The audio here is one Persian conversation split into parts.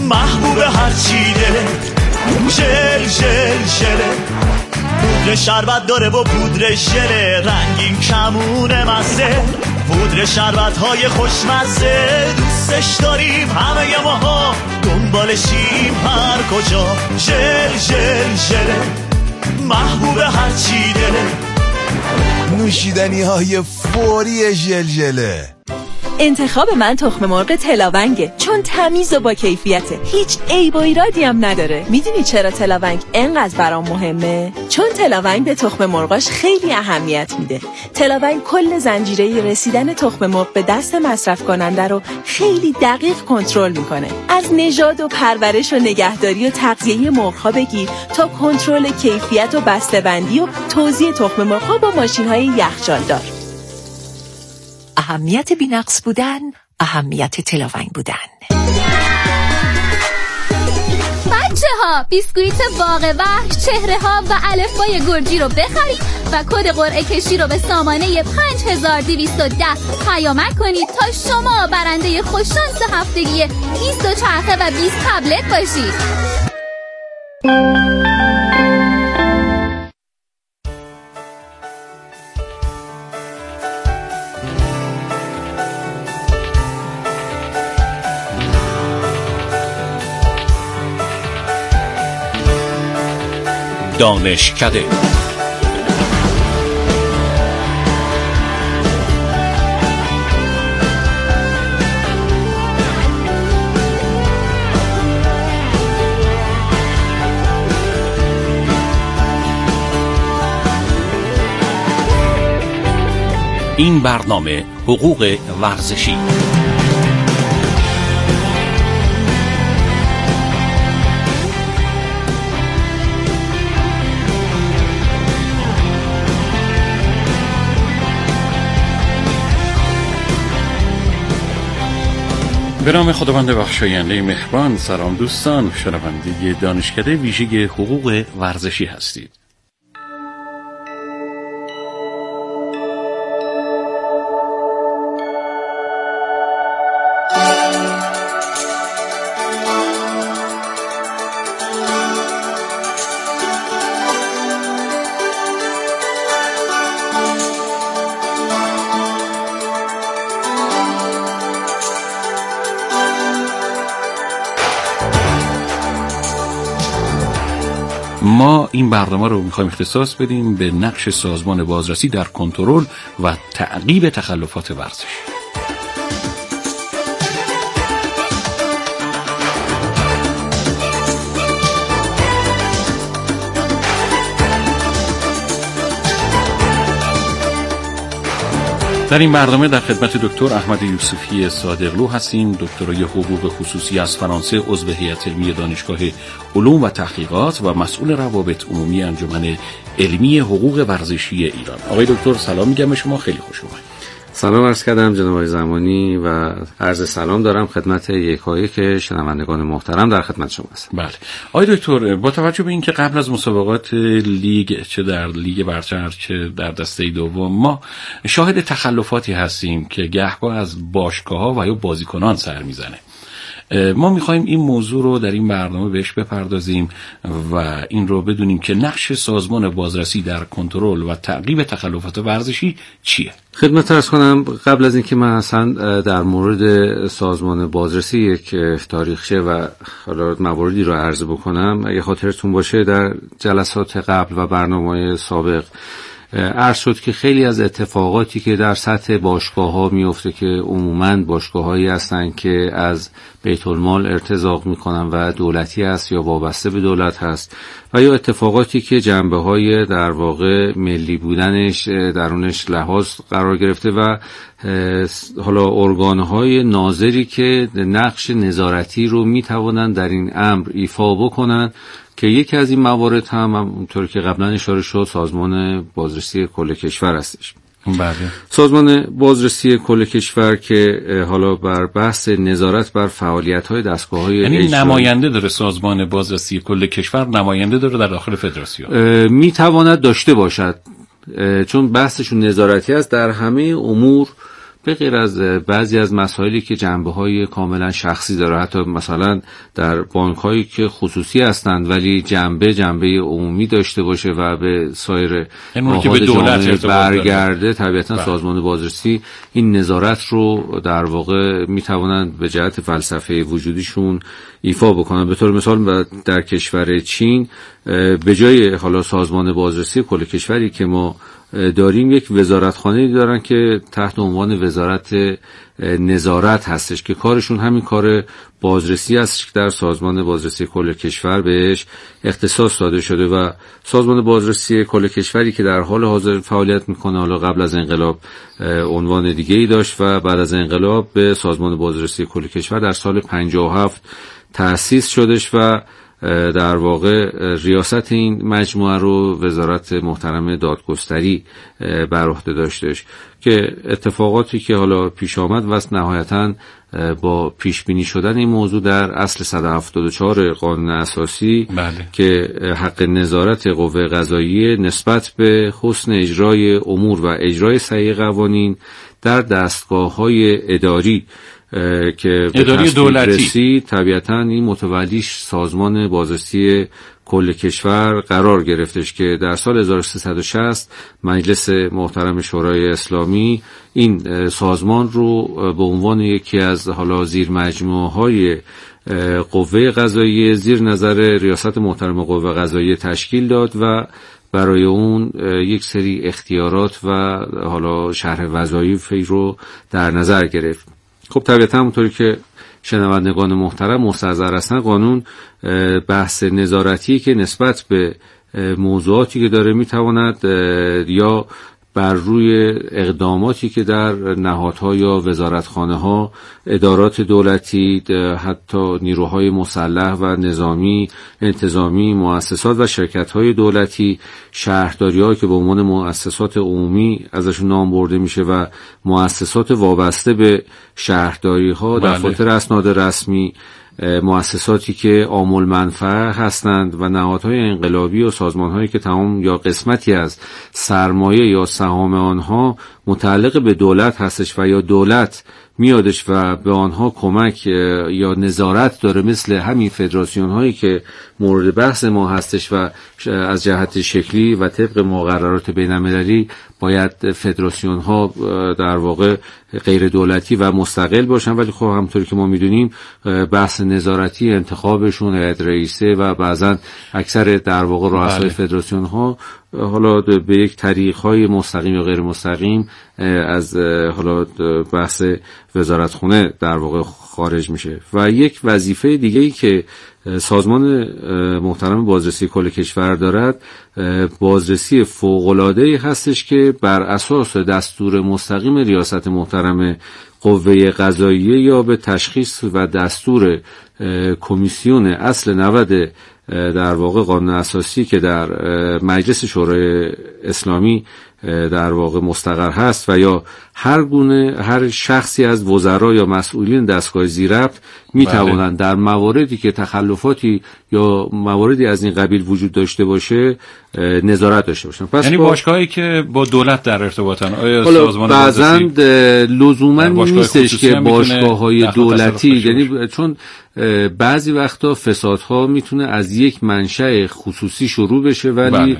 محبوب هرچی دله، ژل ژل ژله، پودر شربت داره و پودر ژله، رنگین کمونه مزه، پودر شربت های خوشمزه، دوستش داریم همه ماها، دنبالشیم هر کجا، ژل ژل ژله، محبوب هرچی دله. نوشیدنی های فوری ژل ژله. انتخاب من تخم مرغ تلاونگه، چون تمیز و با کیفیته، هیچ عیب و ایرادی هم نداره. میدونی چرا تلاونگ انقدر برام مهمه؟ چون تلاونگ به تخم مرغاش خیلی اهمیت میده. تلاونگ کل زنجیره رسیدن تخم مرغ به دست مصرف کننده رو خیلی دقیق کنترل میکنه. از نژاد و پرورش و نگهداری و تغذیه مرغ‌ها بگیر تا کنترل کیفیت و بسته‌بندی و توزیع تخم مرغ‌ها با ماشین‌های یخچالدار. اهمیت بی‌نقص بودن، اهمیت تلاونگ بودن. بچه‌ها بیسکویت باغ وحش، چهره ها و الفبای گرجی رو بخرید و کد قرعه کشی رو به سامانه 5210 پیامک کنید تا شما برنده خوششانس هفتگی 20 دوچرخه و 20 تبلت باشید. دانشکده. این برنامه حقوق ورزشی. به نام خداوند بخشاینده مهربان. سلام دوستان، شنونده دانشکده ویژه حقوق ورزشی هستید. ما این برنامه رو میخوایم اختصاص بدیم به نقش سازمان بازرسی در کنترل و تعقیب تخلفات ورزش. در این برنامه در خدمت دکتر احمد یوسفی صادقلو هستیم، دکترای حقوق خصوصی از فرانسه، عضو هیئت علمی دانشگاه علوم و تحقیقات و مسئول روابط عمومی انجمن علمی حقوق ورزشی ایران. آقای دکتر سلام میگم به شما، خیلی خوش اومدید. سلام عرض کردم جناب آقای زمانی و عرض سلام دارم خدمت یکایک شنوندگان محترم در خدمت شما هستم. بله آقای دکتر، با توجه به اینکه قبل از مسابقات لیگ، چه در لیگ برتر چه در دسته دوم، ما شاهد تخلفاتی هستیم که گهگاه از باشگاه‌ها و یا بازیکنان سر میزنه. ما میخوایم این موضوع رو در این برنامه بهش بپردازیم و این رو بدونیم که نقش سازمان بازرسی در کنترل و تعقیب تخلفات ورزشی چیه؟ خدمت عرض کنم قبل از اینکه من اصلا در مورد سازمان بازرسی یک تاریخچه و حالا مواردی رو عرض بکنم، اگه خاطرتون باشه در جلسات قبل و برنامه‌های سابق عرض شد که خیلی از اتفاقاتی که در سطح باشگاه‌ها میفته که عموماً باشگاه‌هایی هستن که از بیت المال ارتزاق میکنن و دولتی است یا وابسته به دولت هست و یا اتفاقاتی که جنبه‌های در واقع ملی بودنش درونش لحاظ قرار گرفته و حالا ارگان‌های ناظری که نقش نظارتی رو میتوانن در این امر ایفا بکنن، که یکی از این موارد هم اونطور که قبلا اشاره شد سازمان بازرسی کل کشور هستش. بله. سازمان بازرسی کل کشور که حالا بر بحث نظارت بر فعالیت‌های دستگاه‌های یعنی نماینده داره، سازمان بازرسی کل کشور نماینده داره در داخل فدراسیون، میتواند داشته باشد، چون بحثشون نظارتی است در همه امور به غیر از بعضی از مسائلی که جنبه‌های کاملا شخصی داره، حتی مثلا در بانک‌هایی که خصوصی هستند ولی جنبه عمومی داشته باشه و به سایر نهاد جامعه برگرده، طبیعتا سازمان بازرسی این نظارت رو در واقع میتوانند به جهت فلسفه وجودیشون ایفا بکنن. به طور مثال در کشور چین به جای حالا سازمان بازرسی کل کشوری که ما داریم، یک وزارتخانه‌ای دارن که تحت عنوان وزارت نظارت هستش که کارشون همین کار بازرسی است که در سازمان بازرسی کل کشور بهش اختصاص داده شده. و سازمان بازرسی کل کشوری که در حال حاضر فعالیت میکنه، حالا قبل از انقلاب عنوان دیگه‌ای داشت و بعد از انقلاب به سازمان بازرسی کل کشور در سال 57 تأسیس شدش و در واقع ریاست این مجموعه رو وزارت محترم دادگستری بر عهده داشتش که اتفاقاتی که حالا پیش آمد و نهایتاً با پیش بینی شدن این موضوع در اصل 174 قانون اساسی که حق نظارت قوه قضاییه نسبت به حسن اجرای امور و اجرای صحیح قوانین در دستگاه‌های اداری که اداری دولتی طبیعتاً این متولیش سازمان بازرسی کل کشور قرار گرفتش که در سال 1360 مجلس محترم شورای اسلامی این سازمان رو به عنوان یکی از حالا زیر مجموعه‌های قوه قضاییه زیر نظر ریاست محترم قوه قضاییه تشکیل داد و برای اون یک سری اختیارات و حالا شرح وظایفی رو در نظر گرفت. خب طبیعتا همونطوری که شنوندگان محترم مستحضر هستن، قانون بحث نظارتی که نسبت به موضوعاتی که داره میتواند یا بر روی اقداماتی که در نهادها یا وزارتخانه‌ها، ادارات دولتی، حتی نیروهای مسلح و نظامی، انتظامی، مؤسسات و شرکت‌های دولتی، شهرداری‌هایی که به عنوان مؤسسات عمومی ازشون نام برده میشه و مؤسسات وابسته به شهرداری‌ها، دفاتر اسناد رسمی، مؤسساتی که عامل منفعه هستند و نهادهای انقلابی و سازمان‌هایی که تمام یا قسمتی از سرمایه یا سهام آنها متعلق به دولت هستش و یا دولت میادش و به آنها کمک یا نظارت داره، مثل همین فدراسیون هایی که مورد بحث ما هستش و از جهت شکلی و طبق مقررات بین‌المللی باید فدراسیون ها در واقع غیر دولتی و مستقل باشن، ولی خب همونطوری که ما میدونیم بحث نظارتی، انتخابشون، هیئت رئیسه و بعضا اکثر در واقع رؤسای فدراسیون ها حالا به یک طریق‌های مستقیم یا غیر مستقیم از حالا بحث وزارتخونه در واقع خارج میشه. و یک وظیفه دیگه‌ای که سازمان محترم بازرسی کل کشور دارد، بازرسی فوق‌العاده‌ای هستش که بر اساس دستور مستقیم ریاست محترم قوه قضاییه یا به تشخیص و دستور کمیسیون اصل 90 در واقع قانون اساسی که در مجلس شورای اسلامی در واقع مستقر هست و یا هر شخصی از وزرا یا مسئولین دستگاه زیرربط میتوانند در مواردی که تخلفاتی یا مواردی از این قبیل وجود داشته باشه نظارت داشته باشن. پس یعنی باشگاهایی که با دولت در ارتباطن، آیا سازمان بعضا لزوما نیستش که باشگاه‌های دولتی، یعنی چون بعضی وقتا فسادها میتونه از یک منشأ خصوصی شروع بشه ولی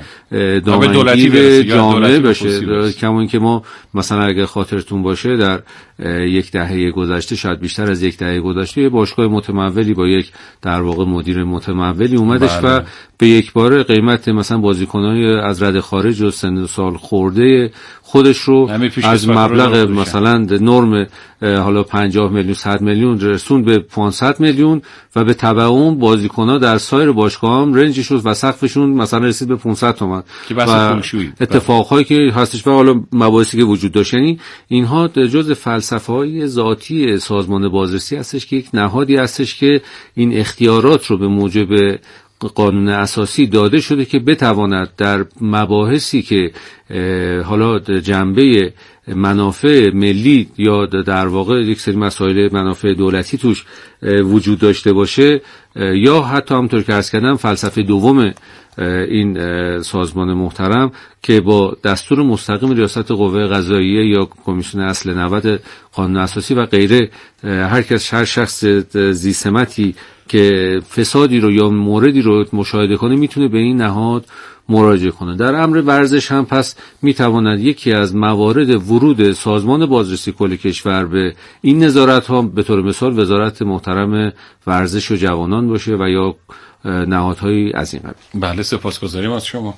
دامنگیر جامعه بشه. کما اینکه ما مثلا اگه خاطرتون باشه در یک دهه گذشته، شاید بیشتر از یک دهه گذشته، یه باشگاه متمولی با یک در واقع مدیر متمولی اومدش و به یک بار قیمت مثلا بازیکنای از رده خارج و سن سال خورده خودش رو از مبلغ مثلا نرم حالا 50 میلیون 100 میلیون رسوند به 500 میلیون و به تبع اون بازیکن‌ها در سایر باشگاه هم رنجشون و سقفشون مثلا رسید به 500 تومان و اتفاقهایی که هستش و حالا مباحثی که وجود داشت. یعنی اینها جزء فلسفه‌های ذاتی سازمان بازرسی هستش که یک نهادی هستش که این اختیارات رو به موجب قانون اساسی داده شده که بتواند در مباحثی که حالا جنبه منافع ملی یا در واقع یک سری مسائل منافع دولتی توش وجود داشته باشه، یا حتی همونطور که عرض کردم فلسفه دوم این سازمان محترم که با دستور مستقیم ریاست قوه قضاییه یا کمیسیون اصل 90 قانون اساسی و غیره، هر شخص ذی سمتی که فسادی رو یا موردی رو مشاهده کنه میتونه به این نهاد مراجعه کنه. در امر ورزش هم پس میتواند یکی از موارد ورود سازمان بازرسی کل کشور به این نظارت ها به طور مثال وزارت محترم ورزش و جوانان باشه و یا نهادهایی از این قبیل. بله، سپاسگزاریم از شما.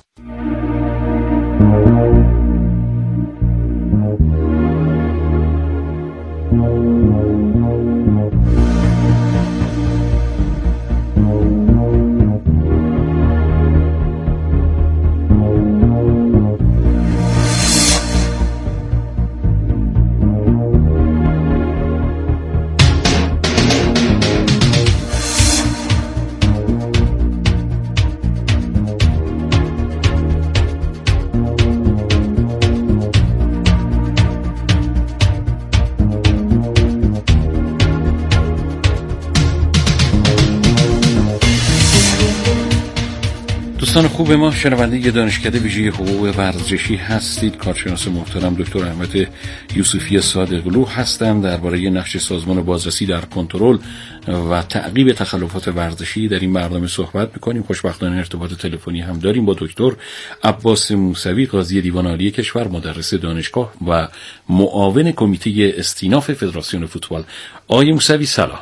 دوستان خوب ما، شنونده دانشکده ویژه حقوق ورزشی هستید. کارشناس محترم دکتر احمد یوسفی صادقلو هستم. درباره نقش سازمان بازرسی در کنترل و تعقیب تخلفات ورزشی در این برنامه صحبت می‌کنیم. خوشبختانه ارتباط تلفنی هم داریم با دکتر عباس موسوی، قاضی دیوان عالی کشور، مدرس دانشگاه و معاون کمیته استیناف فدراسیون فوتبال. آقای موسوی سلام.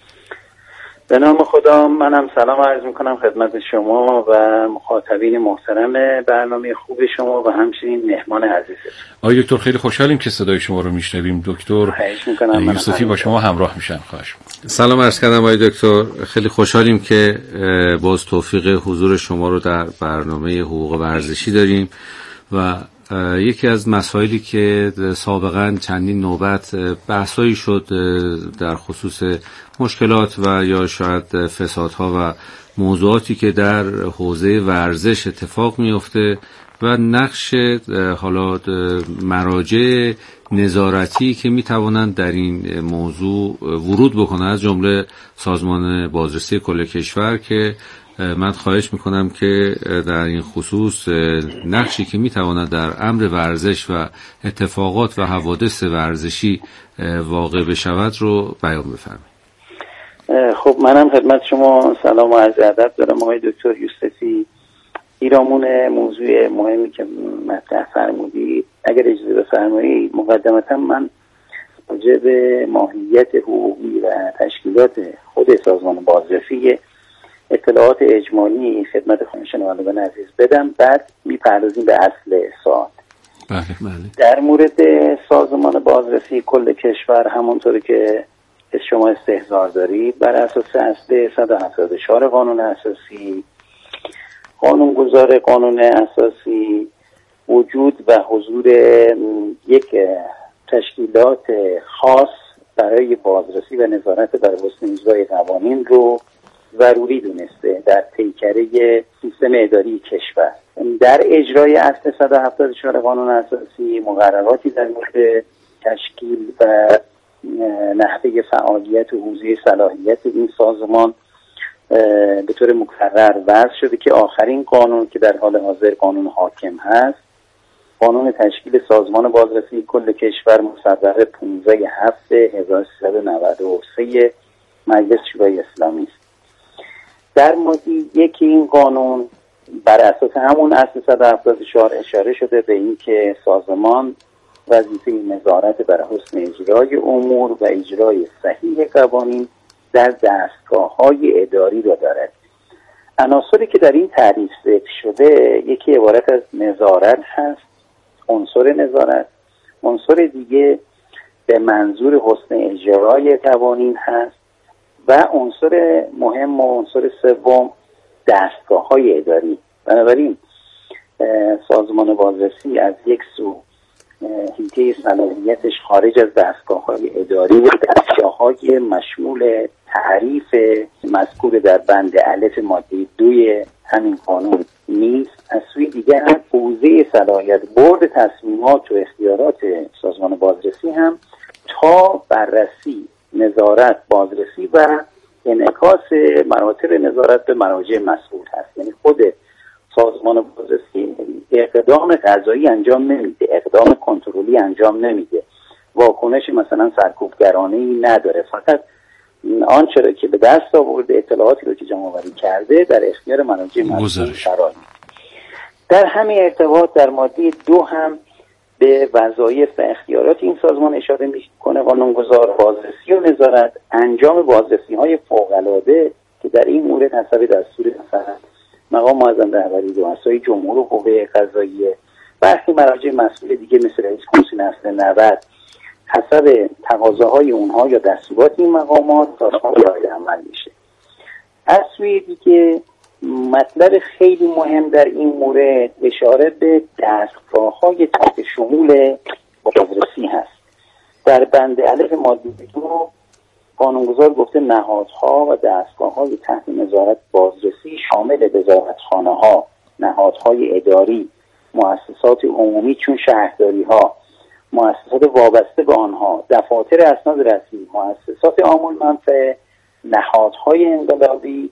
به نام خدا، منم سلام عرض میکنم خدمت شما و مخاطبین محترم برنامه خوب شما و همچنین مهمان عزیزتون. آقای دکتر خیلی خوشحالیم که صدای شما رو میشنویم. دکتر یوسفی با شما همراه میشن. خواهش میکنم. سلام عرض کردم آقای دکتر، خیلی خوشحالیم که باز توفیق حضور شما رو در برنامه حقوق ورزشی داریم و یکی از مسائلی که سابقا چندین نوبت بحثایی شد در خصوص مشکلات و یا شاید فسادها و موضوعاتی که در حوزه ورزش اتفاق میفته و نقش حالا مراجع نظارتی که میتوانند در این موضوع ورود بکنند، از جمله سازمان بازرسی کل کشور، که من خواهش میکنم که در این خصوص نقشی که میتواند در امر ورزش و اتفاقات و حوادث ورزشی واقع بشود رو بیان بفرمایید. خب منم خدمت شما سلام و عرض ادب دارم آقای دکتر یوسفی. ایرامون موضوع مهمی که مطرح فرمودید، اگر اجازه بفرمایید مقدمتا من راجع به ماهیت حقوقی و تشکیلات خود سازمان بازرسی اطلاعات اجمالی خدمت شنوندگان عزیز بدم، بعد میپردازیم به اصل سوال. بله. در مورد سازمان بازرسی کل کشور، همونطوری که شما استحضار دارید، بر اساس اصل 174 قانون اساسی، قانونگذار قانون اساسی وجود و حضور یک تشکیلات خاص برای بازرسی و نظارت بر حسن اجرای قوانین رو ضروری دونسته در پیکره سیستم اداری کشور. در اجرای اصل 174 قانون اساسی مقرراتی در مورد تشکیل و نحوه فعالیت و حوزه صلاحیت این سازمان به طور مکرر وضع شده که آخرین قانون که در حال حاضر قانون حاکم هست، قانون تشکیل سازمان بازرسی کل کشور مصدق 15/7/1393 مجلس شورای اسلامی است. در مورد یکی این قانون بر اساس همون اصل 174 اشاره شده به این که سازمان وظیفه نظارت بر حسن اجرای امور و اجرای صحیح قوانین در دستگاه‌های اداری را دارد. عناصری که در این تعریف ذکر شده، یکی عبارت از نظارت هست، عنصر نظارت. عنصر دیگه به منظور حسن اجرای قوانین هست و عنصر مهم و عنصر سوم دستگاه‌های اداری. بنابراین سازمان بازرسی از یک سو حیطه صلاحیتش خارج از دستگاه‌های اداری و دستگاه‌های مشمول تعریف مذکور در بند الف ماده 2 همین قانون نیست، از سوی دیگر هم حوزه صلاحیت برد تصمیمات و اختیارات سازمان بازرسی هم تا بررسی، نظارت، بازرسی و انعکاس مراتب نظارت به مراجع مسئول هست. یعنی خود سازمان بازرسی اقدام قضایی انجام نمیده، اقدام کنترلی انجام نمیده، واکنش مثلا سرکوبگرانه‌ای نداره، فقط آنچه را که به دست آورده، اطلاعاتی رو که جمع‌آوری کرده در اختیار مراجع مسئول قرار میده. در همین ارتباط در ماده 2 هم به وظایف و اختیارات این سازمان اشاره میکنه. قانونگذار بازرسی و نظارت، انجام بازرسی‌های فوق‌العاده که در این مورد حسب دستور مثلا مقام معظم رهبری رؤسای جمهور و قوه قضاییه، برخی مراجع مسئول دیگه مثل رئیس کمیسیون اصل 90 حسب تقاضاهای اونها یا دستورات این مقامات سازمان رعایت عمل میشه. از سوی دیگه مطلب خیلی مهم در این مورد اشاره به دستگاه‌های تحت شمول بازرسی هست. در بند الف ماده 2 قانونگذار گفته نهادها و دستگاه‌های تحت نظارت بازرسی شامل وزارتخانه‌ها، نهادهای اداری، مؤسسات عمومی چون شهرداری‌ها، مؤسسات وابسته به آنها، دفاتر اسناد رسمی، مؤسسات عام المنفعه، نهادهای انقلابی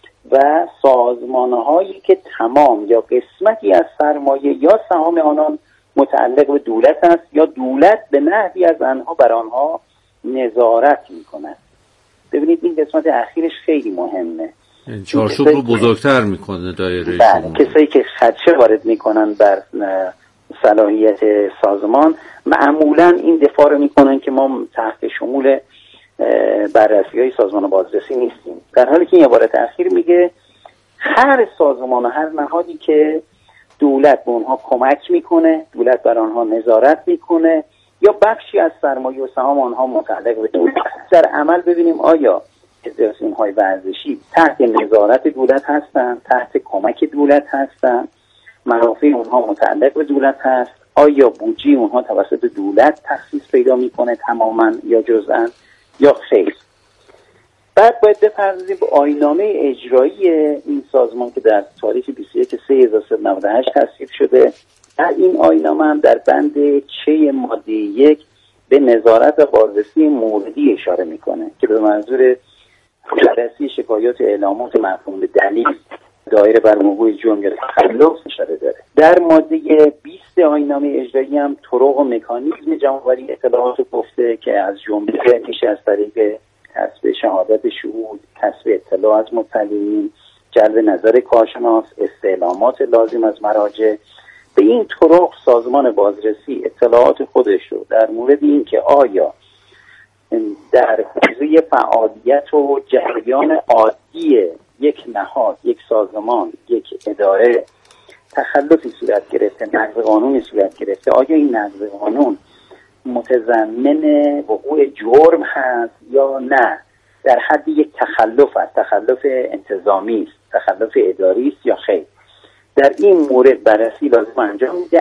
و سازمان‌هایی که تمام یا قسمتی از سرمایه یا سهام آنان متعلق به دولت است یا دولت به نحوی از آنها بر آنها نظارت می‌کند. ببینید این قسمت اخیرش خیلی مهمه. چارچوب رو بزرگتر می‌کنه دایره. کسایی که خدشه وارد می‌کنن بر صلاحیت سازمان معمولاً این دفاع رو می‌کنن که ما تحت شمول بررسی‌های سازمان بازرسی نیستیم، در حالی که این عبارت اخیر میگه هر سازمان و هر نهادی که دولت به اونها کمک میکنه، دولت بر آنها نظارت میکنه یا بخشی از سرمایه و سهام آنها متعلق به دولت، در عمل ببینیم آیا استثمارهای ورزشی تحت نظارت دولت هستند، تحت کمک دولت هستند، منافع اونها متعلق به دولت هست، آیا بودجه اونها توسط دولت تخصیص پیدا میکنه تماما یا جزءاً یا خیر. بعد باید بپردازیم به آیین‌نامه اجرایی این سازمان که در تاریخ 21/3/1398 تصویب شده. در این آیین‌نامه هم در بند چه ماده 1 به نظارت و بازرسی موردی اشاره میکنه که به منظور بررسی شکایات و اعلامات مربوط به دلیل دایره بر موضوع جرم یا تخلف اشاره داره. در ماده 20 آیین‌نامه اجرایی هم طرق و مکانیزم جمع‌آوری اطلاعات گفته که از جمله میشه از طریق کسب شهادت شهود، کسب اطلاع از مطلعین، جلب نظر کارشناس، استعلامات لازم از مراجع. به این طرق سازمان بازرسی اطلاعات خودش رو در مورد این که آیا در حوزه فعالیت و جریان عادی یک نهاد، یک سازمان، یک اداره تخلفی صورت گرفته، نقض قانونی صورت گرفته، آیا این نقض قانون متضمن وقوع جرم هست یا نه، در حد یک تخلف است، تخلف انتظامی است، تخلف اداری است یا خیر. در این مورد بررسی لازم انجام میده.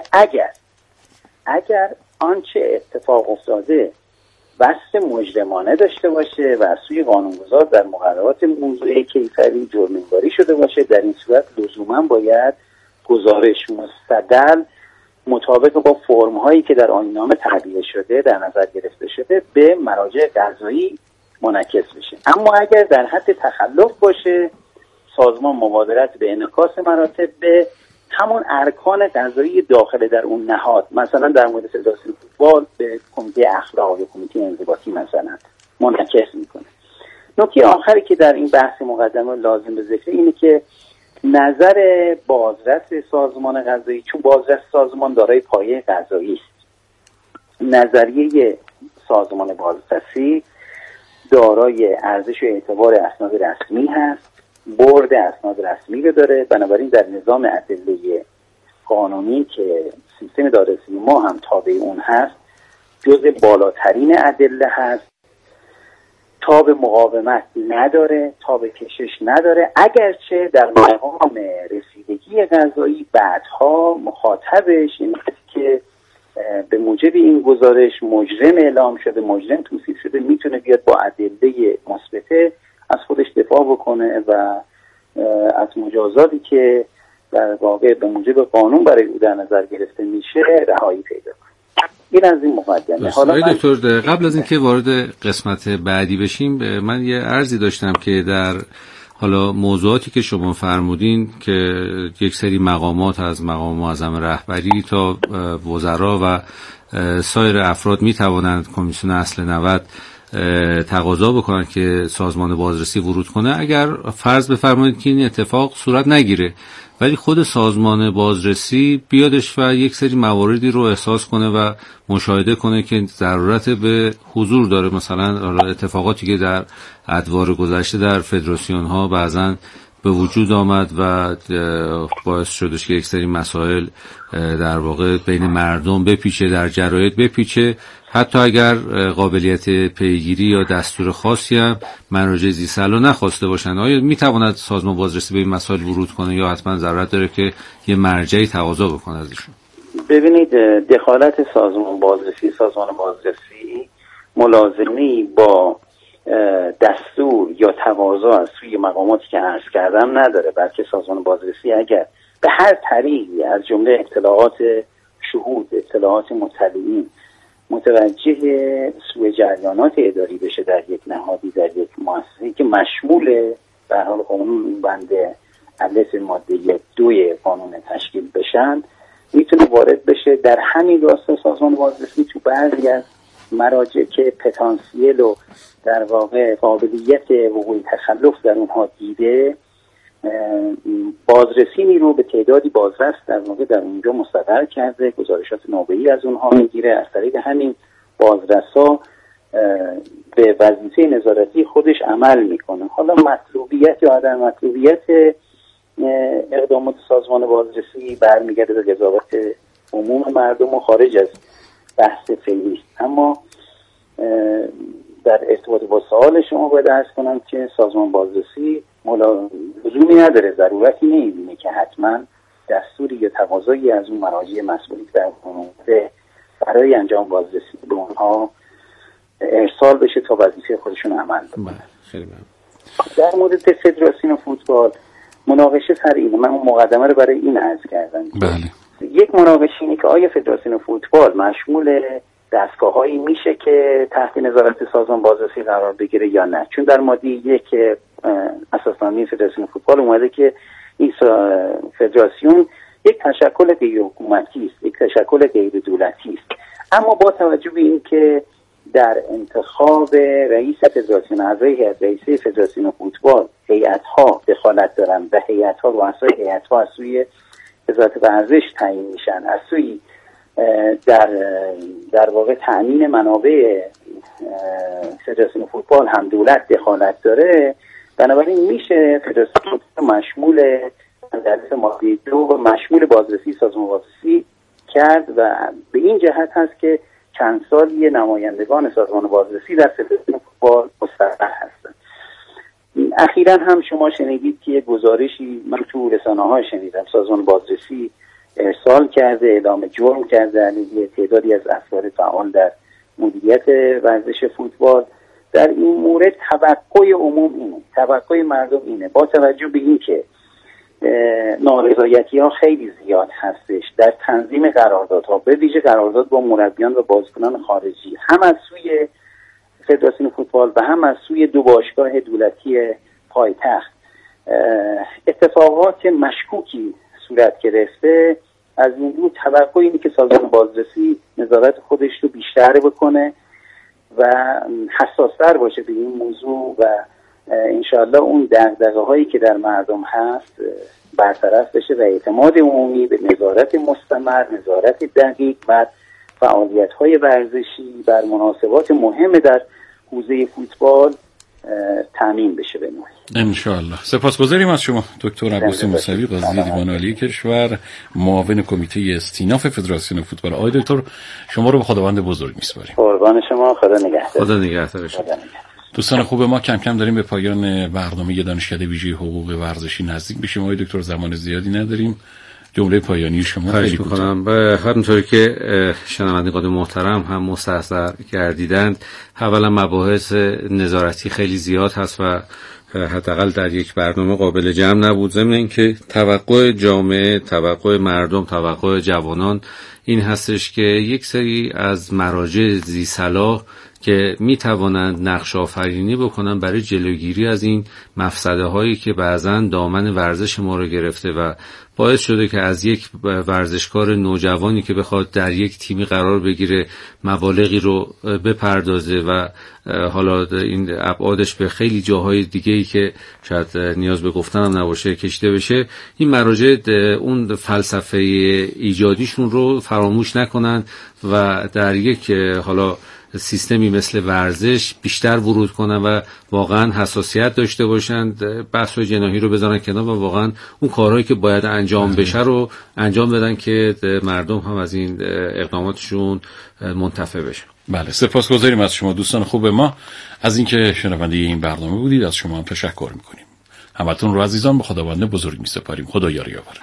اگر آنچه اتفاق افتاده وصف مجرمانه داشته باشه و از سوی قانونگذار در مقررات موضوعی کیفری جرم‌انگاری شده باشه، در این صورت لزوما باید گزارش مستدل مطابق با فرم هایی که در آیین‌نامه تعبیه شده در نظر گرفته شده به مراجع قضایی منعکس بشه. اما اگر در حد تخلف باشه، سازمان مبادرت به انعکاس مراتب به همون ارکان قضایی داخل در اون نهاد، مثلا در مورد فدراسیون فوتبال به کمیته اخلاق یا کمیته انضباطی مثلا منعکس میکنه. نکته آخری که در این بحث مقدمه لازم به ذکر اینه که نظر بازرس سازمان قضایی، چون بازرس سازمان دارای پایه قضایی است، نظریه سازمان بازرسی دارای ارزش و اعتبار اسناد رسمی هست، برد اسناد رسمی رو داره. بنابراین در نظام ادله قانونی که سیستم دادرسی ما هم تابع اون هست، جزء بالاترین ادله هست، تاب مقاومت نداره، تاب کشش نداره، اگرچه در مقام رسیدگی قضایی بعدها مخاطبش این که به موجب این گزارش مجرم اعلام شده، مجرم توصیف شده، میتونه بیاد با ادله مثبته از خودش دفاع بکنه و از مجازاتی که در واقع به موجب قانون برای او در نظر گرفته میشه رهایی پیدا کنه. این از این مقدمه. حالا دکتر قبل از اینکه وارد قسمت بعدی بشیم، من یه عرضی داشتم که در حالا موضوعاتی که شما فرمودین که یک سری مقامات از مقام معظم رهبری تا وزرا و سایر افراد می توانند کمیسیون اصل 90 تقاضا بکنن که سازمان بازرسی ورود کنه، اگر فرض بفرمایید که این اتفاق صورت نگیره ولی خود سازمان بازرسی بیادش و یک سری مواردی رو احساس کنه و مشاهده کنه که ضرورت به حضور داره، مثلا اتفاقاتی که در ادوار گذشته در فدراسیون ها بعضن به وجود آمد و باعث شدش که یک سری مسائل در واقع بین مردم بپیچه، در جراید بپیچه، حتی اگر قابلیت پیگیری یا دستور خاصی هم مراجع ذی‌صلاح نخواسته باشند. آیا میتواند سازمان بازرسی به این مسائل ورود کنه یا حتما ضرورت داره که یه مرجعی تقاضا بکنه ازشون؟ ببینید، دخالت سازمان بازرسی ملازمی با دستور یا تقاضا از سوی مقاماتی که عرض کردم نداره، بلکه سازمان بازرسی اگر به هر طریقی از جمله اطلاعات شهود، اطلاعات مطلعین متوجه سوء جریانات اداری بشه در یک نهادی، در یک مؤسسه‌ای که مشمول به حال قانون بند الف ماده 2 قانون تشکیل بشن، میتونه وارد بشه. در همین راستا سازمان بازرسی تو بعضی از مراجع که پتانسیل و در واقع قابلیت وقوع تخلف در اونها دیده، بازرسی نیرو به تعدادی بازرس در واقع در اونجا مستقر کرده، گزارشات نوبه‌ای از اونها میگیره، از طریق همین بازرسا به وظیفه نظارتی خودش عمل میکنه. حالا مطلوبیت یا عدم مطلوبیت اقدامات سازمان بازرسی برمیگرده به قضاوت عموم مردم و خارج از بحث فعلی. اما در ارتباط با سوال شما باید عرض کنم که سازمان بازرسی لزومی نداره، ضرورتی نمیبینه که حتما دستوری یا تقاضایی از اون مراجع مسئولی در قانون برای انجام بازرسی به اونها ارسال بشه تا وظیفه خودشون عمل بکنن. خیلی ممنون. در مورد فدراسیون فوتبال مناقشه سر اینه. من اون مقدمه رو برای این عرض کردم. بله. یک مناقشه اینه که آیا فدراسیون فوتبال مشمول دستگاه‌هایی میشه که تحت نظارت سازمان بازرسی قرار بگیره یا نه؟ چون در ماده 1 اساسنامه فدراسیون فوتبال اومده که این فدراسیون یک تشکل غیر حکومتی است، یک تشکل غیر دولتی است. اما با توجه به این که در انتخاب رئیس فدراسیون، اعضای هیئت رئیسه فدراسیون فوتبال هیئت‌ها دخالت دارن و هیئت‌ها رؤسای هیئت‌ها از سوی وزارت ورزش تعیین میشن، از سوی در واقع تأمین منابع فدراسیون فوتبال هم دولت دخالت داره، بنابراین میشه فدراسیون فوتبال مشمول ماده ماده 2 و مشمول بازرسی سازمان بازرسی کرد و به این جهت هست که چند سالی نمایندگان سازمان بازرسی در فدراسیون فوتبال مستقر هستند. اخیراً هم شما شنیدید که یک گزارشی من تو رسانه‌ها شنیدم سازمان بازرسی ارسال کرده، اعلام جرم کرده علیه تعدادی از افراد فعال در مدیریت ورزش فوتبال. در این مورد توقع عموم اینه، توقع مردم اینه، با توجه به این که نارضایتی‌ها خیلی زیاد هستش در تنظیم قراردادها، به ویژه قرارداد با مربیان و بازیکنان خارجی، هم از سوی فدراسیون فوتبال و هم از سوی دو باشگاه دولتی پایتخت، اتفاقات مشکوکی صورت گرفته. از این رو توقع اینه که سازمان بازرسی نظارت خودش رو بیشتر بکنه و حساس‌تر باشه به این موضوع و انشاءالله اون دغدغه‌هایی که در مردم هست برطرف بشه و اعتماد عمومی به نظارت مستمر، نظارت دقیق و فعالیت‌های ورزشی بر مناسبات مهم در حوزه فوتبال تامین بشه به نوعی. انشاءالله. سپاسگزاریم از شما دکتر عباس موسوی، قاضی دیوان عالی کشور، معاون کمیته استیناف فدراسیون فوتبال. آقای دکتر شما رو به خداوند بزرگ میسپاریم. قربان شما، خدا نگهدار. خدا نگهدار. دوستان خوب ما کم کم داریم به پایان برنامه دانشکده ویژه حقوق ورزشی نزدیک میشیم. آقای دکتر زمان زیادی نداریم. جمله پایانی شما خیلی می‌کنم. همونطوری که شنوندگان محترم هم مستحضر گردیدند، اولا مباحث نظارتی خیلی زیاد هست و حداقل در یک برنامه قابل جمع نبود. ضمن اینکه توقع جامعه، توقع مردم، توقع جوانان این هستش که یک سری از مراجع ذی صلاح که می توانند نقش آفرینی بکنن برای جلوگیری از این مفسده هایی که بعضن دامن ورزش ما رو گرفته و باعث شده که از یک ورزشکار نوجوانی که بخواد در یک تیمی قرار بگیره مبالغی رو بپردازه و حالا این ابعادش به خیلی جاهای دیگه‌ای که شاید نیاز به گفتنم نباشه کشیده بشه، این مراجع اون فلسفه ایجادیشون رو فراموش نکنن و در یک حالا سیستمی مثل ورزش بیشتر ورود کنن و واقعا حساسیت داشته باشن، بحث جناحی رو بذارن کنار و واقعا اون کارهایی که باید انجام بشه رو انجام بدن که مردم هم از این اقداماتشون منتفع بشن. بله، سپاسگزاریم از شما دوستان خوب ما از اینکه شنونده این برنامه بودید. از شما هم تشکر میکنیم. همتون رو عزیزان به خداوند بزرگ میسپاریم. خدا یاری آور.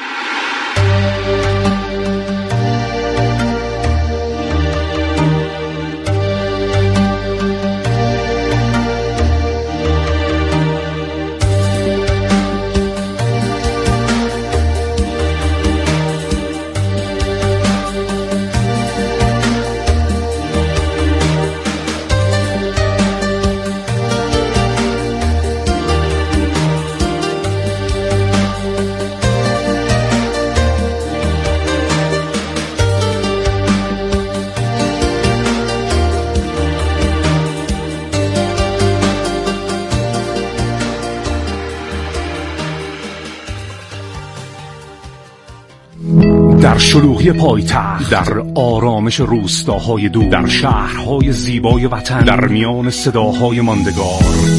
در شلوغی پایتخت، در آرامش روستاهای دور، در شهرهای زیبای وطن، در میان صداهای ماندگار،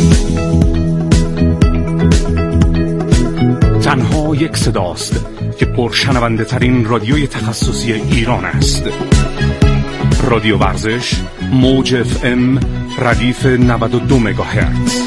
تنها یک صداست که پرشنونده ترین رادیوی تخصصی ایران است. رادیو ورزش، موج FM، ردیف 92 مگاهرتز.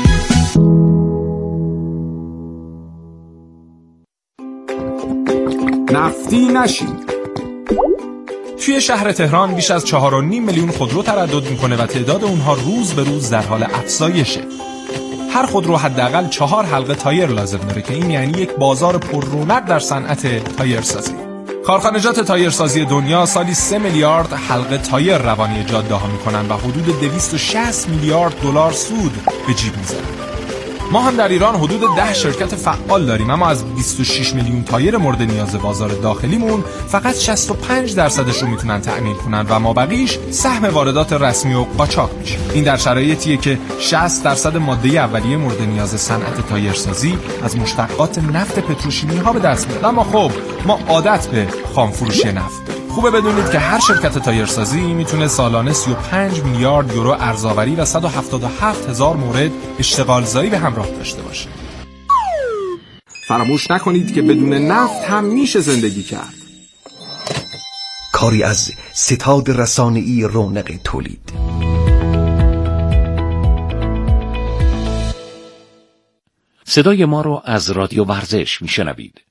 نفتی نشین. توی شهر تهران بیش از 4.5 میلیون خودرو تردد میکنه و تعداد اونها روز به روز در حال افزایشه. هر خودرو حداقل 4 حلقه تایر لازم داره که این یعنی یک بازار پر رونق در صنعت تایرسازی. کارخانجات تایرسازی دنیا سالی 3 میلیارد حلقه تایر روانی جاده‌ها میکنن و حدود 260 میلیارد دلار سود به جیب میذارن. ما هم در ایران حدود 10 شرکت فعال داریم، اما از 26 میلیون تایر مورد نیاز بازار داخلیمون فقط 65% رو میتونن تأمین کنن و مابقیش سهم واردات رسمی و قاچاق میشه. این در شرایطیه که 60% ماده اولیه مورد نیاز صنعت تایرسازی از مشتقات نفت پتروشیمی ها به دست میاد. اما خب ما عادت به خامفروشی نفت داریم. خوبه بدونید که هر شرکت تایرسازی میتونه سالانه 35 میلیارد یورو ارزآوری و 177 هزار مورد اشتغالزایی به همراه داشته باشه. فراموش نکنید که بدون نفت هم میشه زندگی کرد. کاری از ستاد رسانه‌ای رونق تولید. صدای ما رو از رادیو ورزش میشنوید.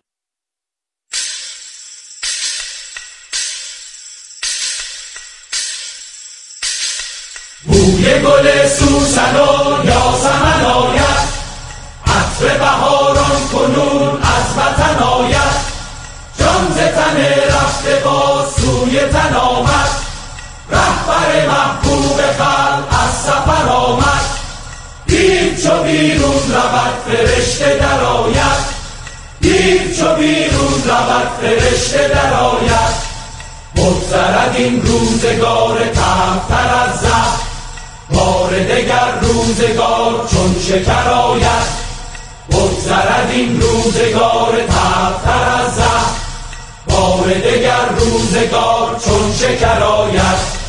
بوی گل سوسن و یاسمن آید، عطر بهاران کنون از وطن آید، جان ز تن رفته باز سوی تن آمد، رهبر محبوب خلق از سفر آمد، دید چو بیرون رود فرشته در آید، دید چو بیرون رود فرشته در آید، بگذرد این روزگار تلختر از زهر، بار دگر روزگار چون شکر آید، بگذرد این روزگار تلختر از زهر، بار دگر روزگار چون شکر آید.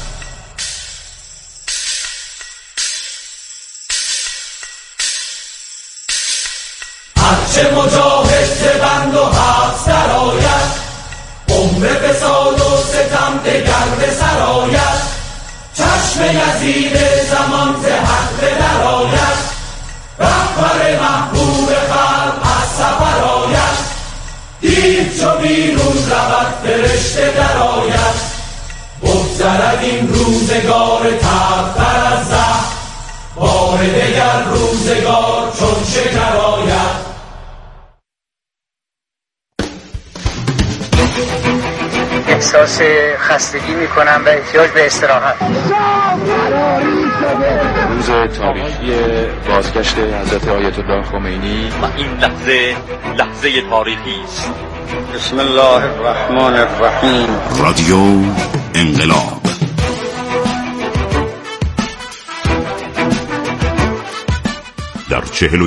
هرچه مجاهد بند و حبس در آید، عمر فساد و ستم دگر به سر آید، چشم یزید زمان ز حق در آید، رهبر محبوب خلق از سفر آید، دید چو بیرون رود فرشته در آید، بگذرد این روزگار تلختر از زهر، بار دگر روزگار چون احساس خستگی میکنم و احتیاج به استراحت. روز تاریخی بازگشت حضرت آیت الله خمینی و این لحظه تاریخی است. بسم الله الرحمن الرحیم. رادیو انقلاب در